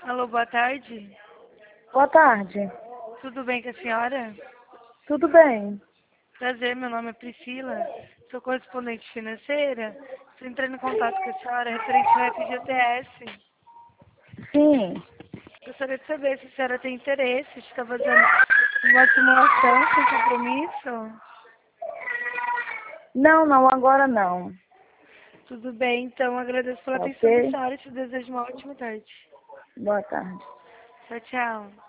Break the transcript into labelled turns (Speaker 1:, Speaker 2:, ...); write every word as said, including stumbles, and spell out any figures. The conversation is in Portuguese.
Speaker 1: Alô, boa tarde.
Speaker 2: Boa tarde.
Speaker 1: Tudo bem com a senhora?
Speaker 2: Tudo bem?
Speaker 1: Prazer, meu nome é Priscila. Sou correspondente financeira. Estou entrando em contato com a senhora referente ao F G T S.
Speaker 2: Sim.
Speaker 1: Gostaria de saber se a senhora tem interesse de estar fazendo uma simulação sem compromisso.
Speaker 2: Não, não, agora não.
Speaker 1: Tudo bem, então agradeço pela atenção da
Speaker 2: Ok?
Speaker 1: senhora e te desejo uma ótima tarde.
Speaker 2: Boa tarde.
Speaker 1: Tchau, tchau.